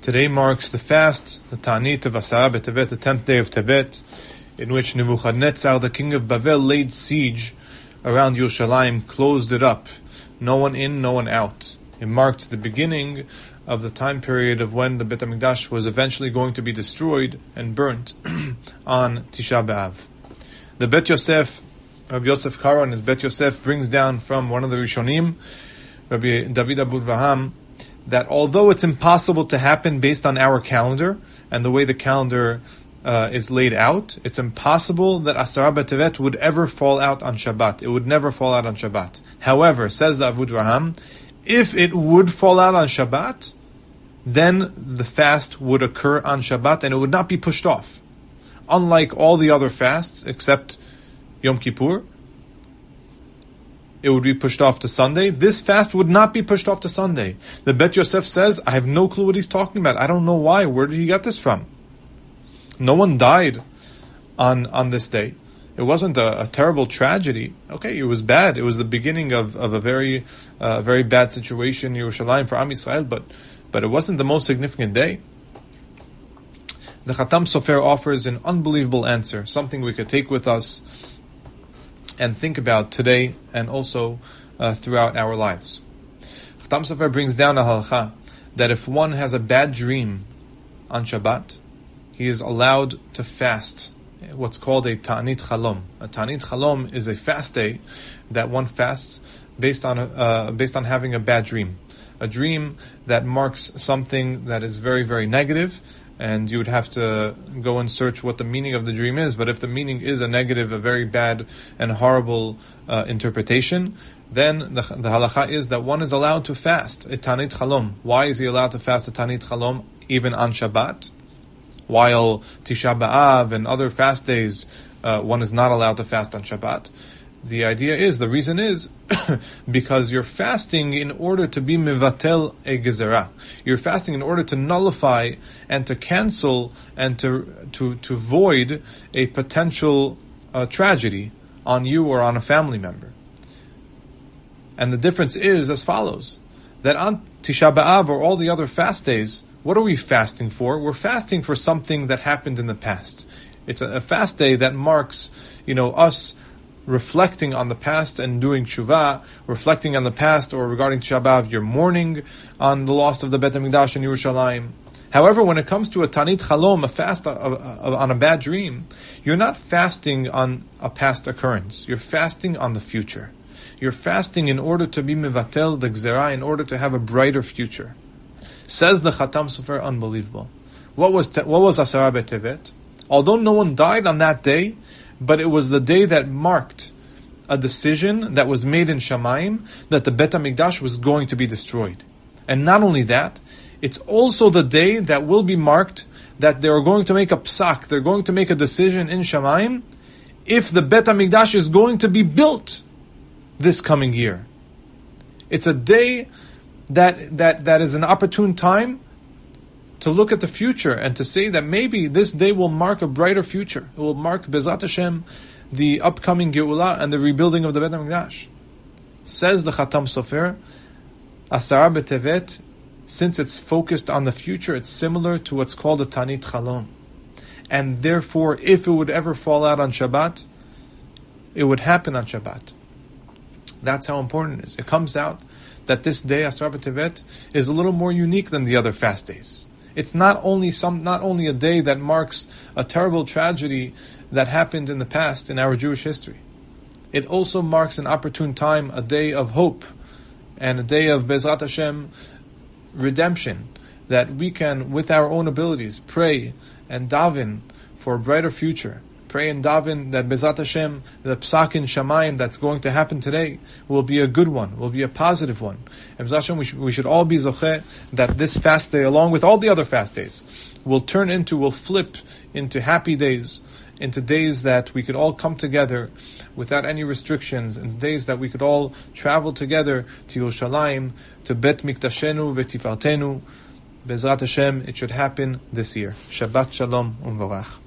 Today marks the fast, the Ta'anit of Asara B'Tevet, the 10th day of Tevet, in which Nebuchadnezzar, the king of Bavel, laid siege around Yerushalayim, closed it up. No one in, no one out. It marked the beginning of the time period of when the Beit HaMikdash was eventually going to be destroyed and burnt on Tisha B'Av. The Bet Yosef, Rabbi Yosef Karo and his Bet Yosef, brings down from one of the Rishonim, Rabbi David Abud Vaham, that although it's impossible to happen based on our calendar and the way the calendar is laid out, it's impossible that Asara B'Tevet would ever fall out on Shabbat. It would never fall out on Shabbat. However, says the Abud Vaham, if it would fall out on Shabbat, then the fast would occur on Shabbat and it would not be pushed off. Unlike all the other fasts, except Yom Kippur, it would be pushed off to Sunday. This fast would not be pushed off to Sunday. The Bet Yosef says, I have no clue what he's talking about. I don't know why. Where did he get this from? No one died on this day. It wasn't a terrible tragedy. Okay, it was bad. It was the beginning of a very bad situation in Yerushalayim for Am Yisrael, but it wasn't the most significant day. The Khatam Sofer offers an unbelievable answer, something we could take with us and think about today and also throughout our lives. Khatam Sofer brings down a halakha that if one has a bad dream on Shabbat, he is allowed to fast what's called a Ta'anit Chalom. A Ta'anit Chalom is a fast day that one fasts based on having a bad dream. A dream that marks something that is very, very negative, and you would have to go and search what the meaning of the dream is. But if the meaning is a negative, a very bad and horrible interpretation, then the halakha is that one is allowed to fast a Ta'anit Chalom. Why is he allowed to fast a Ta'anit Chalom even on Shabbat? While Tisha B'Av and other fast days, one is not allowed to fast on Shabbat. The reason is because you're fasting in order to be mevatel a gezerah. You're fasting in order to nullify and to cancel and to void a potential tragedy on you or on a family member. And the difference is as follows: that on Tisha B'Av or all the other fast days, what are we fasting for? We're fasting for something that happened in the past. It's a fast day that marks, us reflecting on the past and doing tshuva, reflecting on the past, or regarding Tisha B'Av, you're mourning on the loss of the Beit HaMikdash in Yerushalayim. However, when it comes to a Ta'anit Chalom, a fast on a bad dream, you're not fasting on a past occurrence. You're fasting on the future. You're fasting in order to be mevatel the gzerah, in order to have a brighter future. Says the Khatam Sofer, unbelievable. What was Asara B'Tevet? Although no one died on that day, but it was the day that marked a decision that was made in Shamayim that the Beit HaMikdash was going to be destroyed. And not only that, it's also the day that will be marked that they are going to make a psak, they're going to make a decision in Shamayim if the Beit HaMikdash is going to be built this coming year. It's a day that is an opportune time to look at the future and to say that maybe this day will mark a brighter future. It will mark Bezrat Hashem, the upcoming Geulah and the rebuilding of the Beit HaMikdash. Says the Khatam Sofer, Asara B'Tevet, since it's focused on the future, it's similar to what's called a Ta'anit Chalom. And therefore, if it would ever fall out on Shabbat, it would happen on Shabbat. That's how important it is. It comes out that this day, Asara B'Tevet, is a little more unique than the other fast days. It's not only a day that marks a terrible tragedy that happened in the past in our Jewish history. It also marks an opportune time, a day of hope, and a day of Bezrat Hashem redemption, that we can, with our own abilities, pray and daven for a brighter future. Pray and daven that Bezrat Hashem, the psak in Shamayim that's going to happen today, will be a good one, will be a positive one. And Bezrat Hashem, we should all be zocheh that this fast day, along with all the other fast days, will flip into happy days, into days that we could all come together without any restrictions, and days that we could all travel together to Yerushalayim, to Bet Mikdashenu v'Tifartenu. Bezrat Hashem, it should happen this year. Shabbat Shalom U'Mvarach.